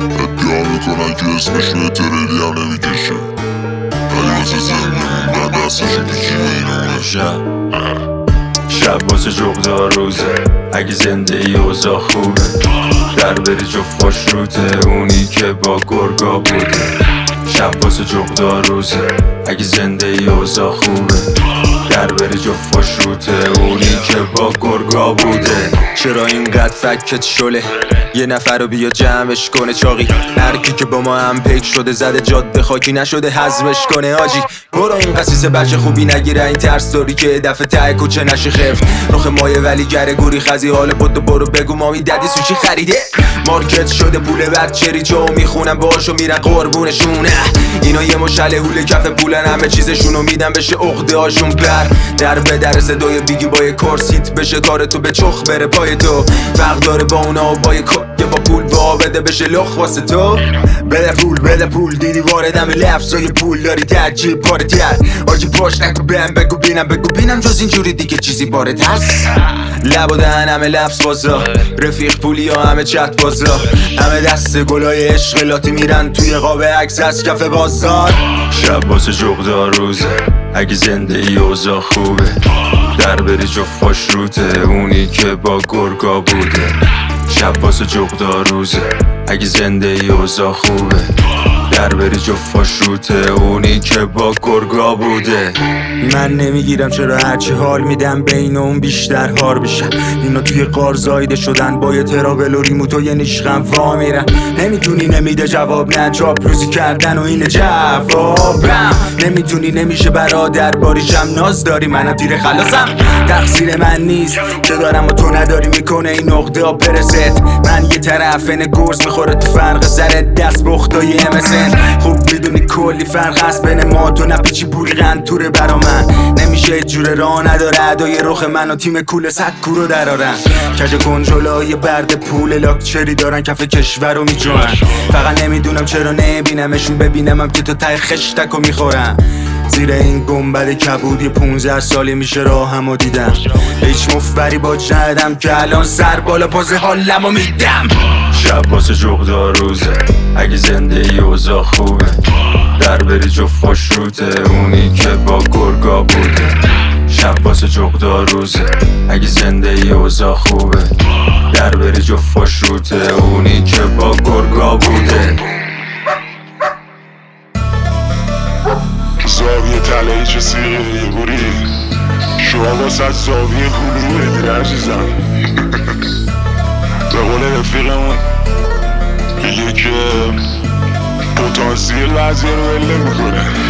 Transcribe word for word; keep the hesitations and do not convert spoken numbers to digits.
ادعا میکنن که اسمشون تریلی هم نمیکشه، ولی واسه زندگیمون من دستشون پیچی اینونه. شب شب واسه جغدار روزه، اگه زنده ای اوضاع خوبه، در بری جفت خوش روته اونی که با گرگا بوده. شب واسه جغدار روزه، اگه زنده ای اوضاع خوبه، در بری جفت خوش روته اونی که با گرگا بوده. چرا اینقدر فکت شله یه نفر رو بیا جمعش کنه چاقی، هرکی که با ما هم پیک شده زده جاده خاکی نشده حزمش کنه آجی. برو این قصیصه بچه خوبی نگیره این ترس داری که دفعه ته کوچه نشی خفت. رخ مایه ولی گره گوری خزی حال بودو برو بگو مامی ددی سوشی خریده. مارکت شده پول بچه ریچو میخونم باشو میرن قربونشونه. اینا یه مشله هوله کف پولن همه چیزشونو میدن بشه عقده هاشون بر در به در صدای بیگی با یه کورسیت بشه کار تو به چخ بره پای تو. فرق داره با اونا و با یه یه با پول با بده بشه لخ واسه تو. بده پول بده پول دیدی واردم لفظای پول داری ترجیب پاره تر آجی پاش نکو بهم بگو بینم بگو بینم جز اینجوری دیگه چیزی باره ترس. لب و دهن همه لفظ بازا رفیق پولی ها همه چت بازا همه دست گلای عشق لاتی میرن توی قاب عکس از کف بازار. شب واسه جغدار روزه، اگه زنده ای اوضاع خوبه، در بری جفت خوش روته اونی که با گرگا بوده. شب واسه جغدار روزه، اگه زنده ای اوضاع خوبه، در بری جفت خوش روته اونی که با گرگا بوده. من نمیگیرم چرا هرچی حال میدم بین اون بیشتر هار بشن. اینا توی قار زایده شدن با یه تراول و ریموت و یه نیشغم وا میرن. نمیتونی نمیده جواب نه چاپلوسی کردن و اینه جوابم. نمیتونی نمیشه برادر باریشم ناز داری منم تیر خلاصم. تقصیر من نیست که دارم و تو نداری میکنه این نقطه ها برست. من یه طرفن گرز میخوره تو فرق سر دست بختای امسن. خوب میدونی کلی فرق هست بین ما تو نپیچی پولی غنطوره برا من. نمیشه جوره راه نداره ادای رخ من و تیم کول صد کورو درارن. کج کنجولای برد پول لاکچری دارن کف کشور رو میجوان. فقط نمیدونم چرا نبینمشون ببینمم که تو ته خشتکو میخورم. زیر این گنبد کبودی پونزده سالی میشه راهمو دیدم. هیچ مفبری با ندم که الان سر بالا پاز حالمو میدم. شب واسه جغدار روزه، اگه زنده ای اوضاع خوبه، در بری جفت خوش روته اونی که با گرگا بوده. شب واسه جغدار روزه، اگه زنده ای اوضاع خوبه، در بری جفت خوش روته اونی که با گرگا بوده. زاویه تلهی چه سیغه یه بوری شما واسه زاویه هلو بدیر عزیزم. به قول رفیقمون میگه که پتانسیل وضعیه رو بله میکنه.